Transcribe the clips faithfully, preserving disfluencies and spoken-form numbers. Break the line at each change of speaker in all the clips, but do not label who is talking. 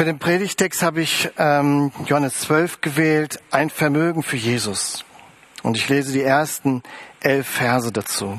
Für den Predigtext habe ich ähm, Johannes zwölf gewählt, ein Vermögen für Jesus. Und ich lese die ersten elf Verse dazu.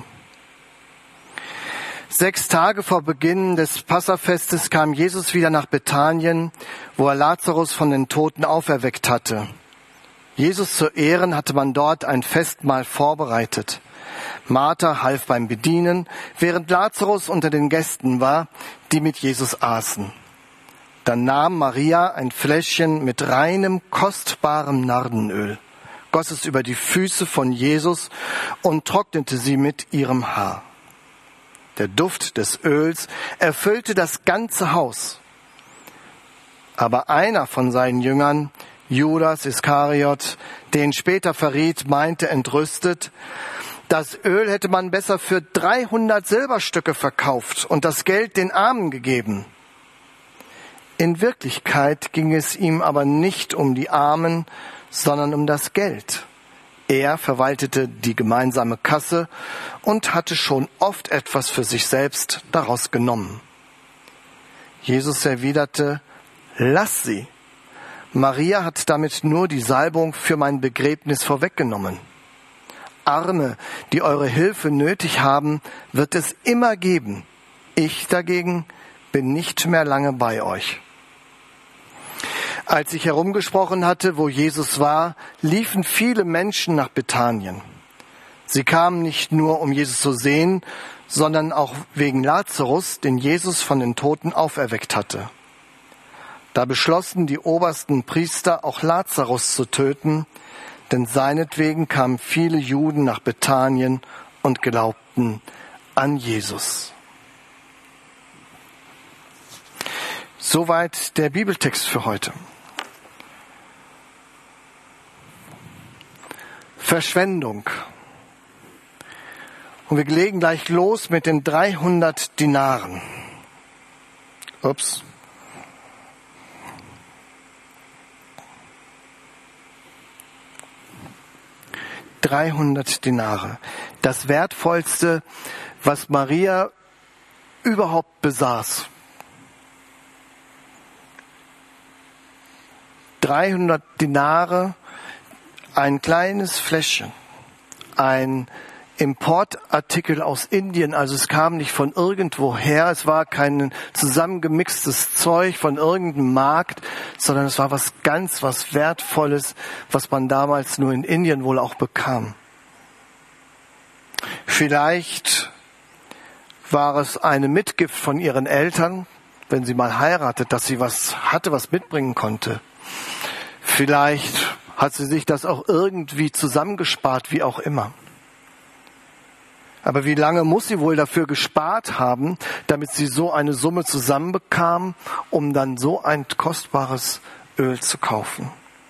Sechs Tage vor Beginn des Passafestes kam Jesus wieder nach Bethanien, wo er Lazarus von den Toten auferweckt hatte. Jesus zu Ehren hatte man dort ein Festmahl vorbereitet. Martha half beim Bedienen, während Lazarus unter den Gästen war, die mit Jesus aßen. Dann nahm Maria ein Fläschchen mit reinem, kostbarem Nardenöl, goss es über die Füße von Jesus und trocknete sie mit ihrem Haar. Der Duft des Öls erfüllte das ganze Haus. Aber einer von seinen Jüngern, Judas Iskariot, den später verriet, meinte entrüstet, das Öl hätte man besser für dreihundert Silberstücke verkauft und das Geld den Armen gegeben. In Wirklichkeit ging es ihm aber nicht um die Armen, sondern um das Geld. Er verwaltete die gemeinsame Kasse und hatte schon oft etwas für sich selbst daraus genommen. Jesus erwiderte, lass sie. Maria hat damit nur die Salbung für mein Begräbnis vorweggenommen. Arme, die eure Hilfe nötig haben, wird es immer geben. Ich dagegen bin nicht mehr lange bei euch. Als ich herumgesprochen hatte, wo Jesus war, liefen viele Menschen nach Bethanien. Sie kamen nicht nur, um Jesus zu sehen, sondern auch wegen Lazarus, den Jesus von den Toten auferweckt hatte. Da beschlossen die obersten Priester, auch Lazarus zu töten, denn seinetwegen kamen viele Juden nach Bethanien und glaubten an Jesus. Soweit der Bibeltext für heute. Verschwendung. Und wir legen gleich los mit den dreihundert Dinaren. Ups. dreihundert Dinare. Das Wertvollste, was Maria überhaupt besaß. dreihundert Dinare, ein kleines Fläschchen, ein Importartikel aus Indien, also es kam nicht von irgendwoher, es war kein zusammengemixtes Zeug von irgendeinem Markt, sondern es war was ganz, was Wertvolles, was man damals nur in Indien wohl auch bekam. Vielleicht war es eine Mitgift von ihren Eltern, wenn sie mal heiratet, dass sie was hatte, was mitbringen konnte. Vielleicht hat sie sich das auch irgendwie zusammengespart, wie auch immer. Aber wie lange muss sie wohl dafür gespart haben, damit sie so eine Summe zusammenbekam, um dann so ein kostbares Öl zu kaufen?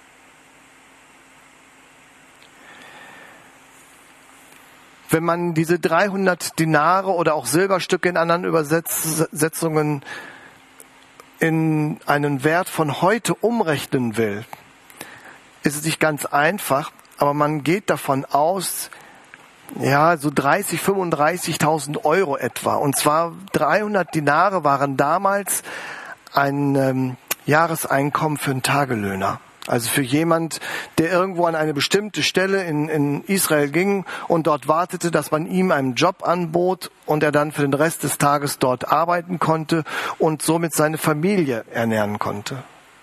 Wenn man diese dreihundert Dinare oder auch Silberstücke in anderen Übersetzungen in einen Wert von heute umrechnen will, ist es nicht ganz einfach, aber man geht davon aus, ja, so dreißig, fünfunddreißigtausend Euro etwa. Und zwar dreihundert Dinare waren damals ein ähm, Jahreseinkommen für einen Tagelöhner. Also für jemand, der irgendwo an eine bestimmte Stelle in, in Israel ging und dort wartete, dass man ihm einen Job anbot und er dann für den Rest des Tages dort arbeiten konnte und somit seine Familie ernähren konnte.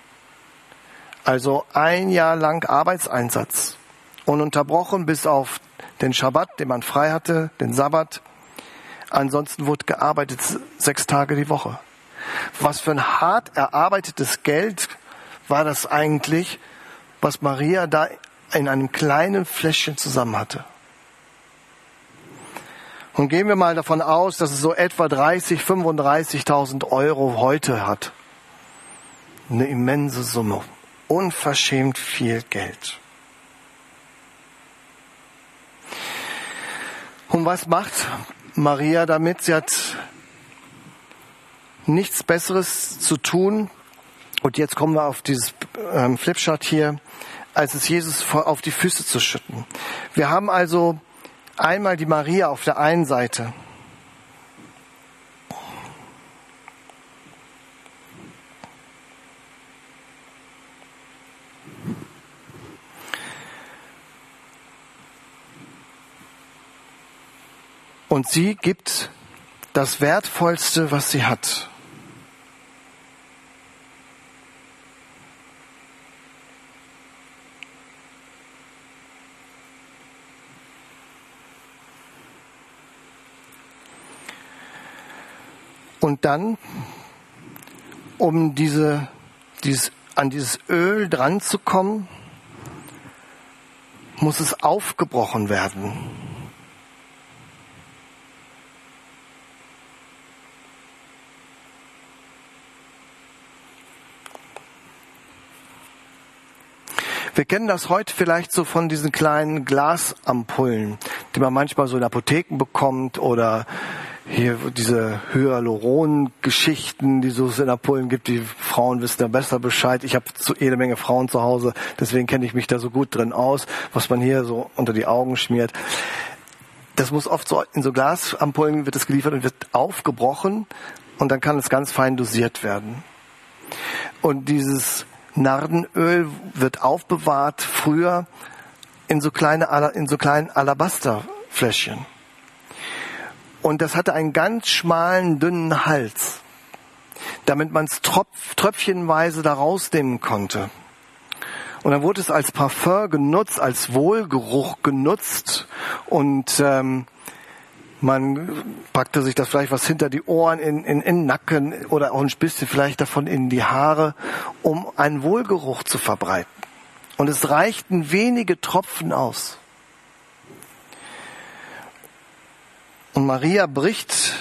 Also ein Jahr lang Arbeitseinsatz, ununterbrochen bis auf den Schabbat, den man frei hatte, den Sabbat. Ansonsten wurde gearbeitet sechs Tage die Woche. Was für ein hart erarbeitetes Geld war das eigentlich, was Maria da in einem kleinen Fläschchen zusammen hatte. Und gehen wir mal davon aus, dass es so etwa dreißig, fünfunddreißigtausend Euro heute hat. Eine immense Summe. Unverschämt viel Geld. Und was macht Maria damit? Sie hat nichts Besseres zu tun. Und jetzt kommen wir auf dieses ähm, Flipchart hier, als es Jesus auf die Füße zu schütten. Wir haben also einmal die Maria auf der einen Seite. Und sie gibt das Wertvollste, was sie hat. Und dann, um diese, dieses, an dieses Öl dran zu kommen, muss es aufgebrochen werden. Wir kennen das heute vielleicht so von diesen kleinen Glasampullen, die man manchmal so in Apotheken bekommt, oder hier diese Hyaluron-Geschichten, die so in Ampullen gibt. Die Frauen wissen da besser Bescheid. Ich habe jede Menge Frauen zu Hause, deswegen kenne ich mich da so gut drin aus, was man hier so unter die Augen schmiert. Das muss oft so in so Glasampullen wird es geliefert und wird aufgebrochen, und dann kann es ganz fein dosiert werden. Und dieses Nardenöl wird aufbewahrt früher in so kleine in so kleinen Alabasterfläschchen. Und das hatte einen ganz schmalen, dünnen Hals, damit man es tropf, tröpfchenweise da rausnehmen konnte. Und dann wurde es als Parfum genutzt, als Wohlgeruch genutzt, und ähm, man packte sich das vielleicht was hinter die Ohren, in, in, in den Nacken oder auch ein bisschen vielleicht davon in die Haare, um einen Wohlgeruch zu verbreiten. Und es reichten wenige Tropfen aus. Und Maria bricht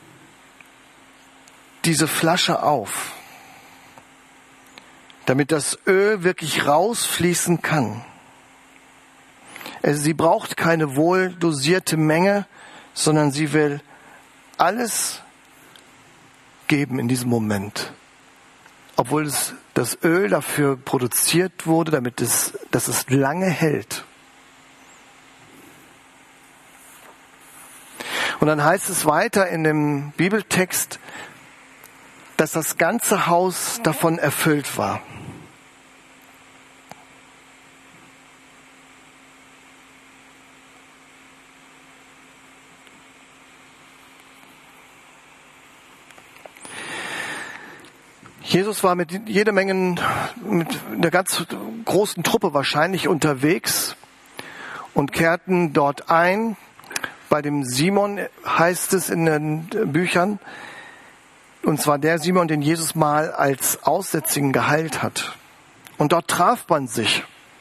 diese Flasche auf, damit das Öl wirklich rausfließen kann. Sie braucht keine wohl dosierte Menge, sondern sie will alles geben in diesem Moment. Obwohl es, das Öl dafür produziert wurde, damit es, dass es lange hält. Und dann heißt es weiter in dem Bibeltext, dass das ganze Haus davon erfüllt war. Jesus war mit jeder Menge, mit einer ganz großen Truppe wahrscheinlich unterwegs und kehrten dort ein. Bei dem Simon heißt es in den Büchern, und zwar der Simon, den Jesus mal als Aussätzigen geheilt hat. Und dort traf man sich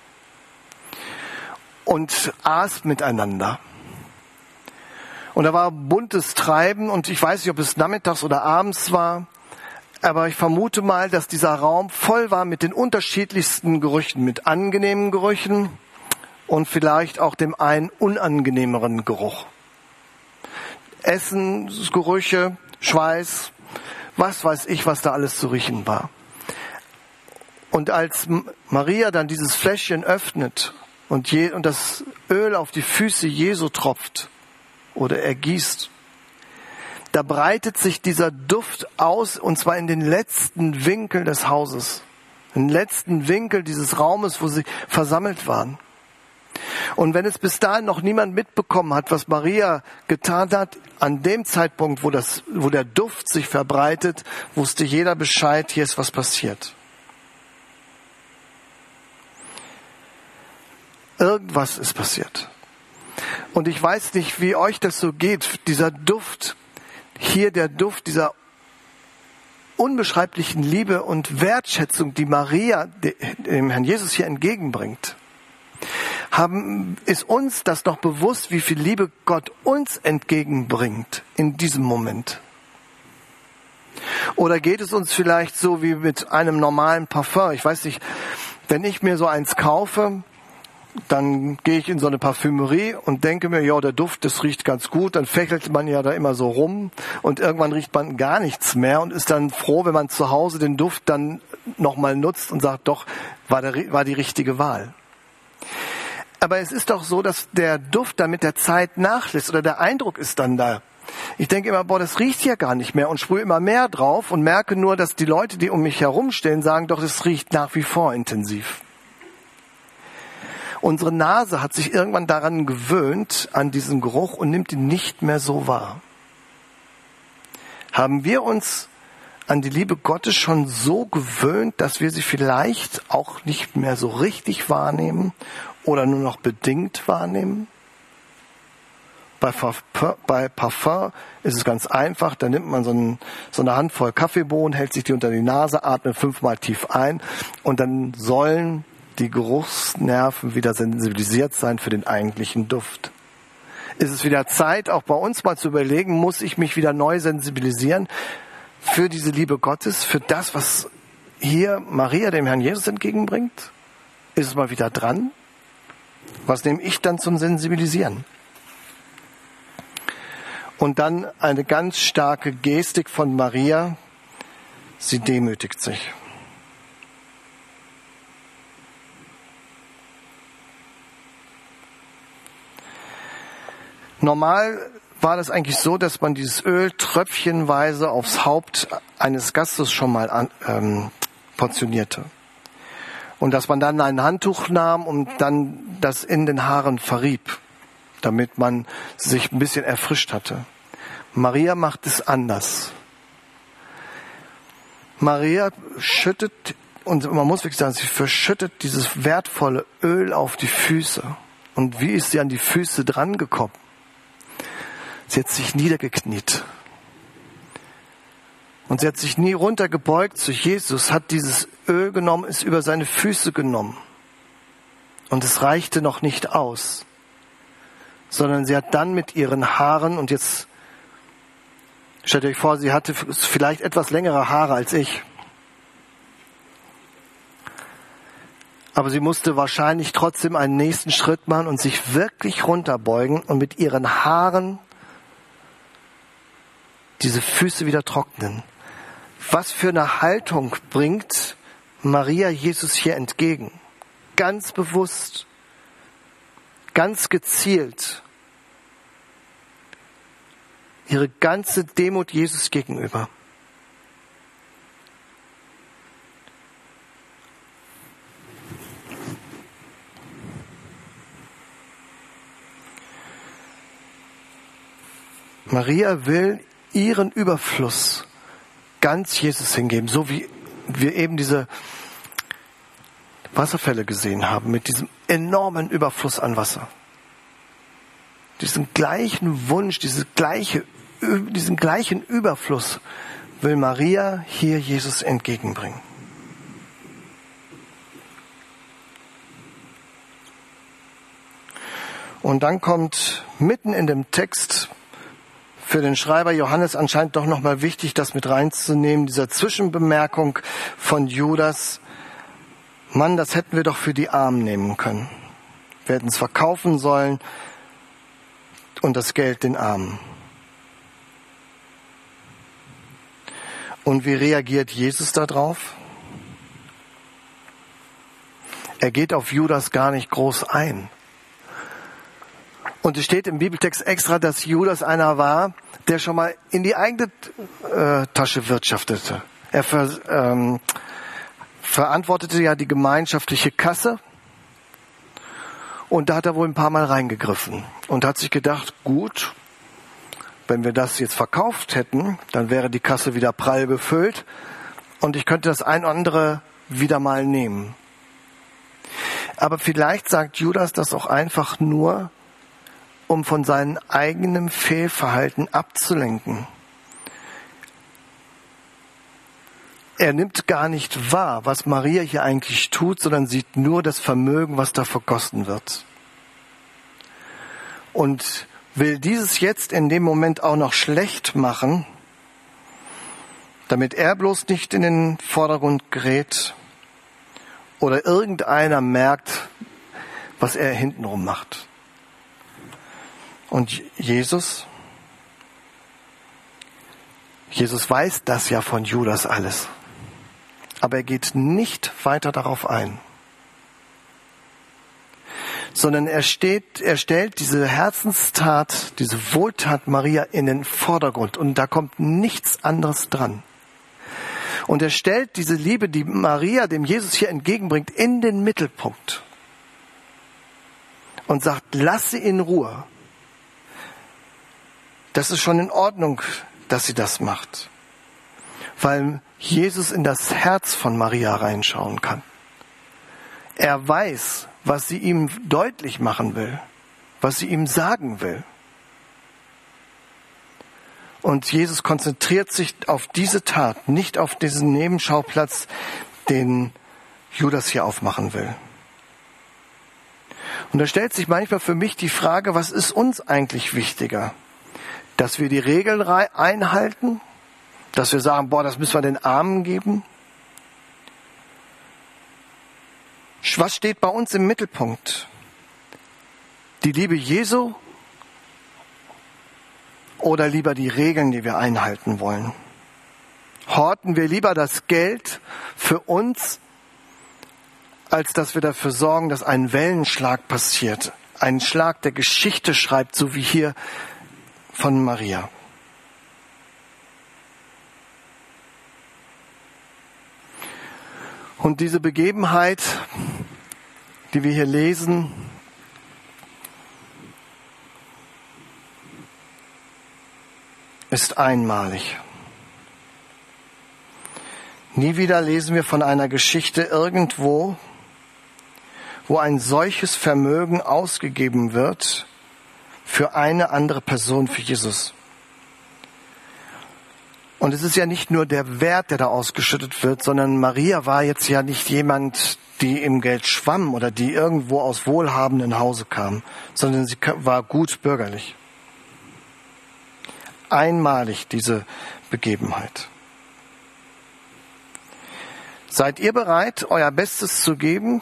und aß miteinander. Und da war buntes Treiben, und ich weiß nicht, ob es nachmittags oder abends war, aber ich vermute mal, dass dieser Raum voll war mit den unterschiedlichsten Gerüchen, mit angenehmen Gerüchen und vielleicht auch dem einen unangenehmeren Geruch. Essensgerüche, Schweiß, was weiß ich, was da alles zu riechen war. Und als Maria dann dieses Fläschchen öffnet und, je, und das Öl auf die Füße Jesu tropft oder ergießt, da breitet sich dieser Duft aus, und zwar in den letzten Winkel des Hauses, in den letzten Winkel dieses Raumes, wo sie versammelt waren. Und wenn es bis dahin noch niemand mitbekommen hat, was Maria getan hat, an dem Zeitpunkt, wo, das, wo der Duft sich verbreitet, wusste jeder Bescheid, hier ist was passiert. Irgendwas ist passiert. Und ich weiß nicht, wie euch das so geht, dieser Duft, hier der Duft dieser unbeschreiblichen Liebe und Wertschätzung, die Maria dem Herrn Jesus hier entgegenbringt. Haben, ist uns das noch bewusst, wie viel Liebe Gott uns entgegenbringt in diesem Moment? Oder geht es uns vielleicht so wie mit einem normalen Parfum? Ich weiß nicht, wenn ich mir so eins kaufe, dann gehe ich in so eine Parfümerie und denke mir, ja, der Duft, das riecht ganz gut. Dann fächelt man ja da immer so rum und irgendwann riecht man gar nichts mehr und ist dann froh, wenn man zu Hause den Duft dann nochmal nutzt und sagt, doch, war, der, war die richtige Wahl. Aber es ist doch so, dass der Duft dann mit der Zeit nachlässt oder der Eindruck ist dann da. Ich denke immer, boah, das riecht hier gar nicht mehr, und sprühe immer mehr drauf und merke nur, dass die Leute, die um mich herumstehen, sagen, doch, das riecht nach wie vor intensiv. Unsere Nase hat sich irgendwann daran gewöhnt, an diesen Geruch und nimmt ihn nicht mehr so wahr. Haben wir uns an die Liebe Gottes schon so gewöhnt, dass wir sie vielleicht auch nicht mehr so richtig wahrnehmen oder nur noch bedingt wahrnehmen? Bei Parfum ist es ganz einfach, da nimmt man so, einen, so eine Handvoll Kaffeebohnen, hält sich die unter die Nase, atmet fünfmal tief ein und dann sollen die Geruchsnerven wieder sensibilisiert sein für den eigentlichen Duft. Ist es wieder Zeit, auch bei uns mal zu überlegen, muss ich mich wieder neu sensibilisieren für diese Liebe Gottes, für das, was hier Maria dem Herrn Jesus entgegenbringt? Ist es mal wieder dran? Was nehme ich dann zum Sensibilisieren? Und dann eine ganz starke Gestik von Maria. Sie demütigt sich. Normal war das eigentlich so, dass man dieses Öl tröpfchenweise aufs Haupt eines Gastes schon mal an, ähm, portionierte. Und dass man dann ein Handtuch nahm und dann das in den Haaren verrieb, damit man sich ein bisschen erfrischt hatte. Maria macht es anders. Maria schüttet, und man muss wirklich sagen, sie verschüttet dieses wertvolle Öl auf die Füße. Und wie ist sie an die Füße drangekommen? Sie hat sich niedergekniet. Und sie hat sich nie runtergebeugt zu Jesus, hat dieses Öl genommen, ist über seine Füße genommen. Und es reichte noch nicht aus, sondern sie hat dann mit ihren Haaren, und jetzt stellt euch vor, sie hatte vielleicht etwas längere Haare als ich. Aber sie musste wahrscheinlich trotzdem einen nächsten Schritt machen und sich wirklich runterbeugen und mit ihren Haaren diese Füße wieder trocknen. Was für eine Haltung bringt Maria Jesus hier entgegen? Ganz bewusst, ganz gezielt. Ihre ganze Demut Jesus gegenüber. Maria will ihren Überfluss ganz Jesus hingeben, so wie wir eben diese Wasserfälle gesehen haben, mit diesem enormen Überfluss an Wasser. Diesen gleichen Wunsch, diese gleiche, diesen gleichen Überfluss will Maria hier Jesus entgegenbringen. Und dann kommt mitten in dem Text für den Schreiber Johannes anscheinend doch nochmal wichtig, das mit reinzunehmen, dieser Zwischenbemerkung von Judas. Mann, das hätten wir doch für die Armen nehmen können. Wir hätten es verkaufen sollen und das Geld den Armen. Und wie reagiert Jesus darauf? Er geht auf Judas gar nicht groß ein. Und es steht im Bibeltext extra, dass Judas einer war, der schon mal in die eigene äh, Tasche wirtschaftete. Er ver, ähm, verantwortete ja die gemeinschaftliche Kasse. Und da hat er wohl ein paar Mal reingegriffen und hat sich gedacht, gut, wenn wir das jetzt verkauft hätten, dann wäre die Kasse wieder prall befüllt und ich könnte das ein oder andere wieder mal nehmen. Aber vielleicht sagt Judas das auch einfach nur, um von seinem eigenen Fehlverhalten abzulenken. Er nimmt gar nicht wahr, was Maria hier eigentlich tut, sondern sieht nur das Vermögen, was da vergossen wird. Und will dieses jetzt in dem Moment auch noch schlecht machen, damit er bloß nicht in den Vordergrund gerät oder irgendeiner merkt, was er hintenrum macht. Und Jesus, Jesus weiß das ja von Judas alles. Aber er geht nicht weiter darauf ein. Sondern er steht, er stellt diese Herzenstat, diese Wohltat Maria in den Vordergrund. Und da kommt nichts anderes dran. Und er stellt diese Liebe, die Maria dem Jesus hier entgegenbringt, in den Mittelpunkt. und sagt, lass sie in Ruhe. Das ist schon in Ordnung, dass sie das macht. Weil Jesus in das Herz von Maria reinschauen kann. Er weiß, was sie ihm deutlich machen will, was sie ihm sagen will. Und Jesus konzentriert sich auf diese Tat, nicht auf diesen Nebenschauplatz, den Judas hier aufmachen will. Und da stellt sich manchmal für mich die Frage, was ist uns eigentlich wichtiger? Dass wir die Regeln einhalten? Dass wir sagen, boah, das müssen wir den Armen geben? Was steht bei uns im Mittelpunkt? Die Liebe Jesu oder lieber die Regeln, die wir einhalten wollen? Horten wir lieber das Geld für uns, als dass wir dafür sorgen, dass ein Wellenschlag passiert. Ein Schlag, der Geschichte schreibt, so wie hier von Maria. Und diese Begebenheit, die wir hier lesen, ist einmalig. Nie wieder lesen wir von einer Geschichte irgendwo, wo ein solches Vermögen ausgegeben wird für eine andere Person, für Jesus. Und es ist ja nicht nur der Wert, der da ausgeschüttet wird, sondern Maria war jetzt ja nicht jemand, die im Geld schwamm oder die irgendwo aus wohlhabenden Hause kam, sondern sie war gut bürgerlich. Einmalig diese Begebenheit. Seid ihr bereit, euer Bestes zu geben?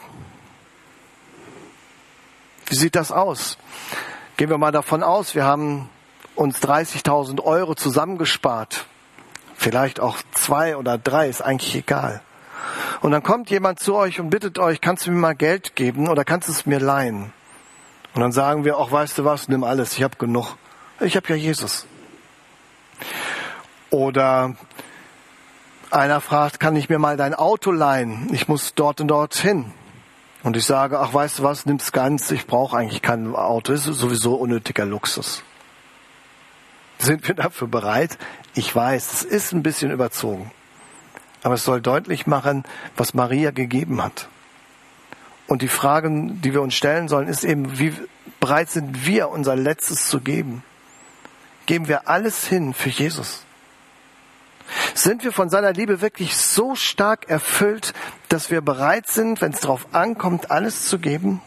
Wie sieht das aus? Gehen wir mal davon aus, wir haben uns dreißigtausend Euro zusammengespart. Vielleicht auch zwei oder drei, ist eigentlich egal. Und dann kommt jemand zu euch und bittet euch, kannst du mir mal Geld geben oder kannst du es mir leihen? Und dann sagen wir, ach, weißt du was, nimm alles, ich habe genug. Ich habe ja Jesus. Oder einer fragt, kann ich mir mal dein Auto leihen? Ich muss dort und dort hin. Und ich sage, ach, weißt du was, nimm's ganz, ich brauche eigentlich kein Auto, das ist sowieso unnötiger Luxus. Sind wir dafür bereit? Ich weiß, es ist ein bisschen überzogen. Aber es soll deutlich machen, was Maria gegeben hat. Und die Fragen, die wir uns stellen sollen, ist eben, wie bereit sind wir, unser Letztes zu geben? Geben wir alles hin für Jesus? Sind wir von seiner Liebe wirklich so stark erfüllt, dass wir bereit sind, wenn es darauf ankommt, alles zu geben?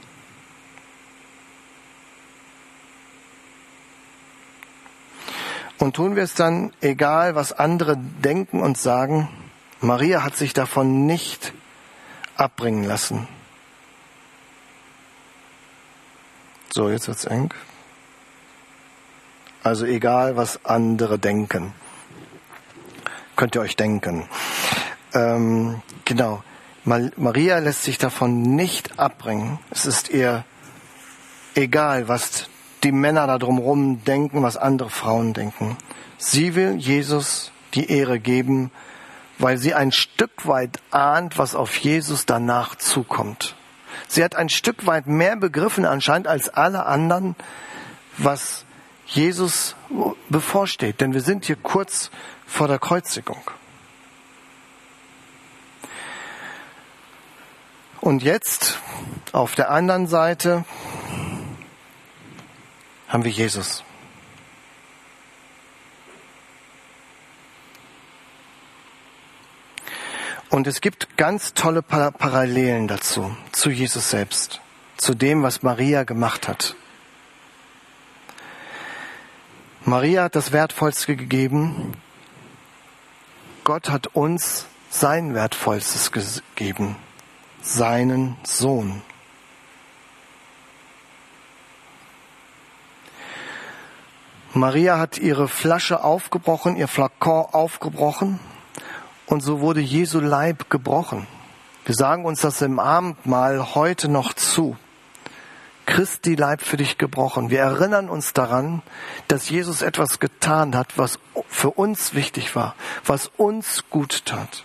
Und tun wir es dann, egal was andere denken und sagen? Maria hat sich davon nicht abbringen lassen. So, jetzt wird's eng. Also egal, was andere denken. Könnt ihr euch denken. Ähm, genau. Maria lässt sich davon nicht abbringen. Es ist ihr egal, was die Männer da drumherum denken, was andere Frauen denken. Sie will Jesus die Ehre geben, weil sie ein Stück weit ahnt, was auf Jesus danach zukommt. Sie hat ein Stück weit mehr begriffen anscheinend als alle anderen, was Jesus bevorsteht. Denn wir sind hier kurz vor der Kreuzigung. Und jetzt, auf der anderen Seite, haben wir Jesus. Und es gibt ganz tolle Parallelen dazu, zu Jesus selbst, zu dem, was Maria gemacht hat. Maria hat das Wertvollste gegeben. Gott hat uns sein Wertvollstes gegeben, seinen Sohn. Maria hat ihre Flasche aufgebrochen, ihr Flakon aufgebrochen und so wurde Jesu Leib gebrochen. Wir sagen uns das im Abendmahl heute noch zu. Christi Leib für dich gebrochen. Wir erinnern uns daran, dass Jesus etwas getan hat, was für uns wichtig war, was uns gut tat.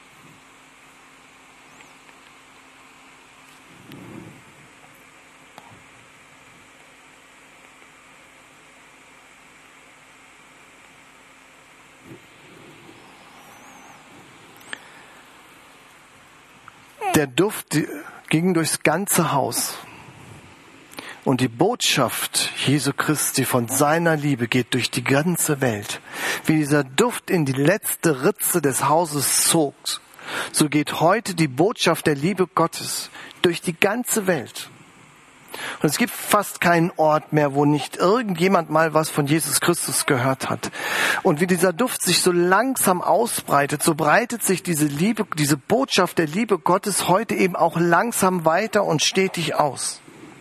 Der Duft ging durchs ganze Haus. Und die Botschaft Jesu Christi von seiner Liebe geht durch die ganze Welt. Wie dieser Duft in die letzte Ritze des Hauses zog, so geht heute die Botschaft der Liebe Gottes durch die ganze Welt. Und es gibt fast keinen Ort mehr, wo nicht irgendjemand mal was von Jesus Christus gehört hat. Und wie dieser Duft sich so langsam ausbreitet, so breitet sich diese Liebe, diese Botschaft der Liebe Gottes heute eben auch langsam weiter und stetig aus.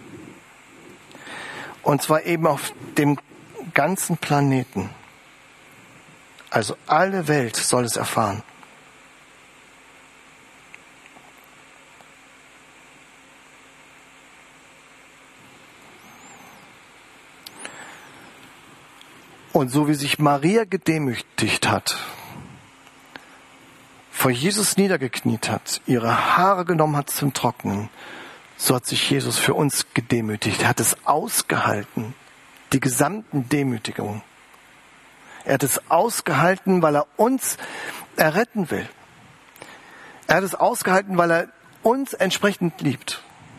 Und zwar eben auf dem ganzen Planeten. Also alle Welt soll es erfahren. Und so wie sich Maria gedemütigt hat, vor Jesus niedergekniet hat, ihre Haare genommen hat zum Trocknen, so hat sich Jesus für uns gedemütigt. Er hat es ausgehalten, die gesamten Demütigungen. Er hat es ausgehalten, weil er uns erretten will. Er hat es ausgehalten, weil er uns entsprechend liebt.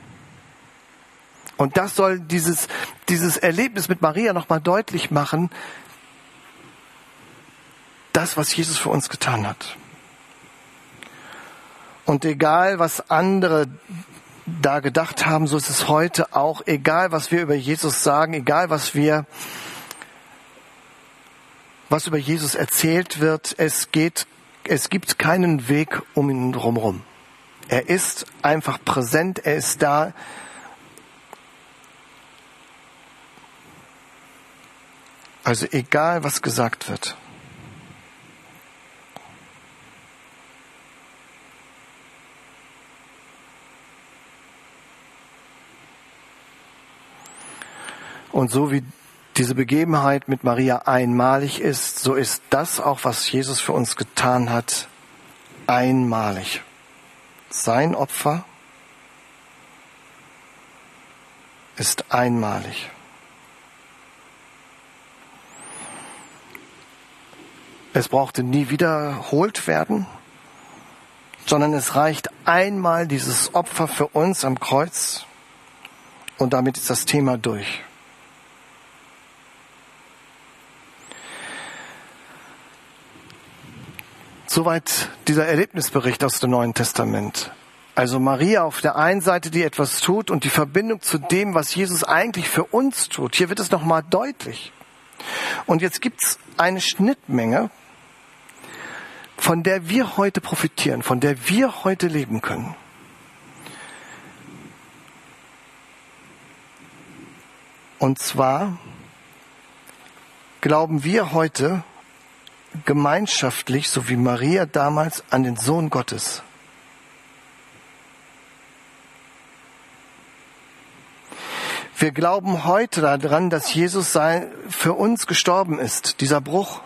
Und das soll dieses, dieses Erlebnis mit Maria nochmal deutlich machen, das, was Jesus für uns getan hat. Und egal, was andere da gedacht haben, so ist es heute auch. Egal, was wir über Jesus sagen, egal, was wir, was über Jesus erzählt wird, es geht, es gibt keinen Weg um ihn drumherum. Er ist einfach präsent, er ist da. Also egal, was gesagt wird. Und so wie diese Begebenheit mit Maria einmalig ist, so ist das auch, was Jesus für uns getan hat, einmalig. Sein Opfer ist einmalig. Es brauchte nie wiederholt werden, sondern es reicht einmal dieses Opfer für uns am Kreuz und damit ist das Thema durch. Soweit dieser Erlebnisbericht aus dem Neuen Testament. Also Maria auf der einen Seite, die etwas tut und die Verbindung zu dem, was Jesus eigentlich für uns tut. Hier wird es nochmal deutlich. Und jetzt gibt es eine Schnittmenge, von der wir heute profitieren, von der wir heute leben können. Und zwar glauben wir heute gemeinschaftlich, so wie Maria damals, an den Sohn Gottes. Wir glauben heute daran, dass Jesus sei, für uns gestorben ist, dieser Bruch.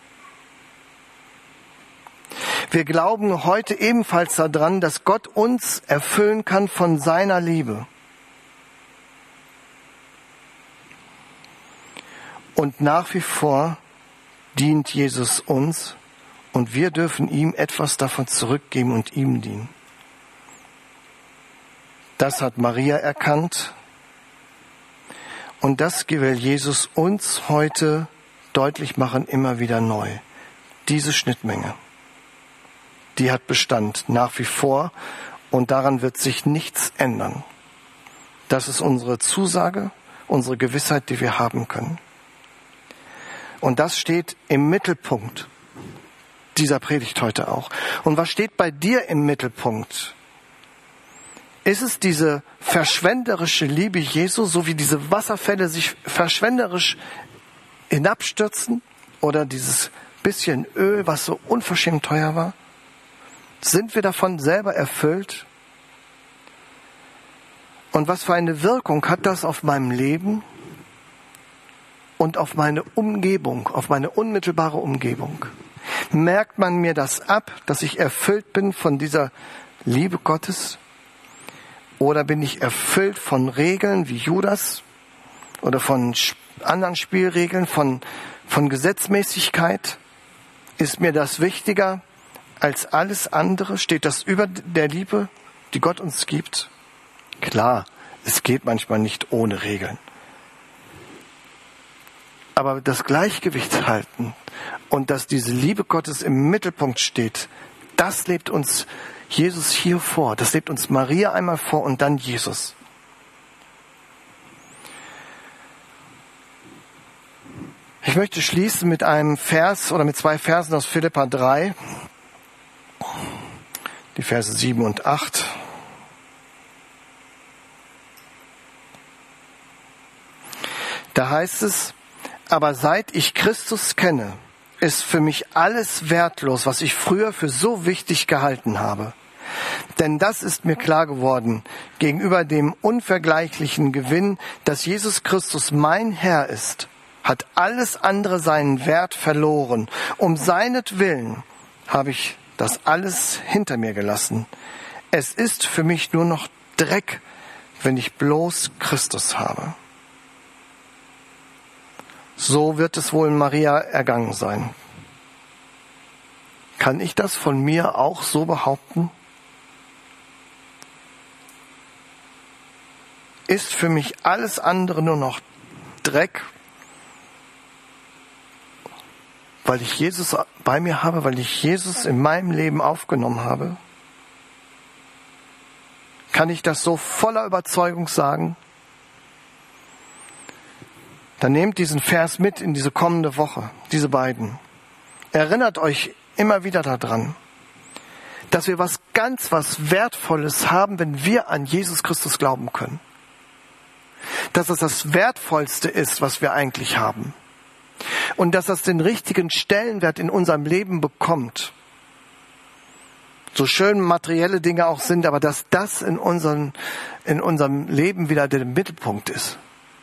Wir glauben heute ebenfalls daran, dass Gott uns erfüllen kann von seiner Liebe. Und nach wie vor dient Jesus uns und wir dürfen ihm etwas davon zurückgeben und ihm dienen. Das hat Maria erkannt und das will Jesus uns heute deutlich machen, immer wieder neu. Diese Schnittmenge, die hat Bestand nach wie vor und daran wird sich nichts ändern. Das ist unsere Zusage, unsere Gewissheit, die wir haben können. Und das steht im Mittelpunkt dieser Predigt heute auch. Und was steht bei dir im Mittelpunkt? Ist es diese verschwenderische Liebe Jesu, so wie diese Wasserfälle sich verschwenderisch hinabstürzen? Oder dieses bisschen Öl, was so unverschämt teuer war? Sind wir davon selber erfüllt? Und was für eine Wirkung hat das auf meinem Leben? Und auf meine Umgebung, auf meine unmittelbare Umgebung. Merkt man mir das ab, dass ich erfüllt bin von dieser Liebe Gottes? Oder bin ich erfüllt von Regeln wie Judas? Oder von anderen Spielregeln, von, von Gesetzmäßigkeit? Ist mir das wichtiger als alles andere? Steht das über der Liebe, die Gott uns gibt? Klar, es geht manchmal nicht ohne Regeln. Aber das Gleichgewicht halten und dass diese Liebe Gottes im Mittelpunkt steht, das lebt uns Jesus hier vor. Das lebt uns Maria einmal vor und dann Jesus. Ich möchte schließen mit einem Vers oder mit zwei Versen aus Philipper drei, die Verse sieben und acht. Da heißt es: Aber seit ich Christus kenne, ist für mich alles wertlos, was ich früher für so wichtig gehalten habe. Denn das ist mir klar geworden, gegenüber dem unvergleichlichen Gewinn, dass Jesus Christus mein Herr ist, hat alles andere seinen Wert verloren. Um seinetwillen habe ich das alles hinter mir gelassen. Es ist für mich nur noch Dreck, wenn ich bloß Christus habe. So wird es wohl Maria ergangen sein. Kann ich das von mir auch so behaupten? Ist für mich alles andere nur noch Dreck, weil ich Jesus bei mir habe, weil ich Jesus in meinem Leben aufgenommen habe? Kann ich das so voller Überzeugung sagen? Dann nehmt diesen Vers mit in diese kommende Woche, diese beiden. Erinnert euch immer wieder daran, dass wir was ganz, was Wertvolles haben, wenn wir an Jesus Christus glauben können. Dass es das Wertvollste ist, was wir eigentlich haben. Und dass das den richtigen Stellenwert in unserem Leben bekommt. So schön materielle Dinge auch sind, aber dass das in unserem, in unserem Leben wieder der Mittelpunkt ist.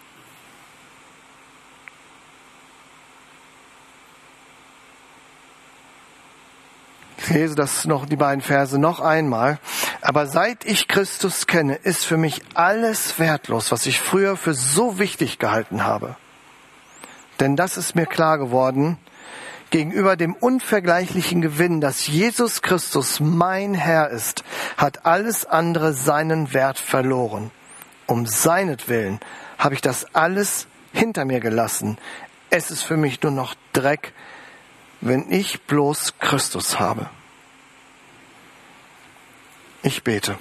Ich lese das noch, die beiden Verse noch einmal. Aber seit ich Christus kenne, ist für mich alles wertlos, was ich früher für so wichtig gehalten habe. Denn das ist mir klar geworden, gegenüber dem unvergleichlichen Gewinn, dass Jesus Christus mein Herr ist, hat alles andere seinen Wert verloren. Um seinetwillen habe ich das alles hinter mir gelassen. Es ist für mich nur noch Dreck, wenn ich bloß Christus habe. Ich bete.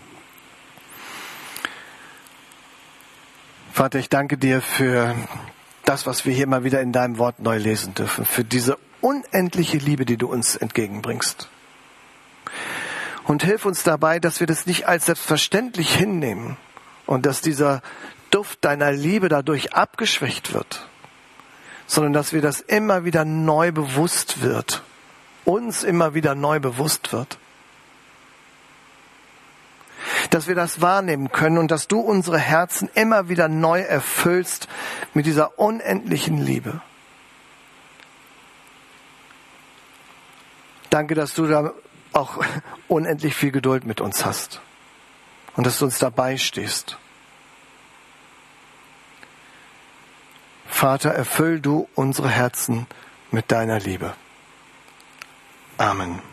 Vater, ich danke dir für das, was wir hier mal wieder in deinem Wort neu lesen dürfen, für diese unendliche Liebe, die du uns entgegenbringst. Und hilf uns dabei, dass wir das nicht als selbstverständlich hinnehmen und dass dieser Duft deiner Liebe dadurch abgeschwächt wird, sondern dass wir das immer wieder neu bewusst wird, uns immer wieder neu bewusst wird. Dass wir das wahrnehmen können und dass du unsere Herzen immer wieder neu erfüllst mit dieser unendlichen Liebe. Danke, dass du da auch unendlich viel Geduld mit uns hast und dass du uns dabei stehst. Vater, erfüll du unsere Herzen mit deiner Liebe. Amen.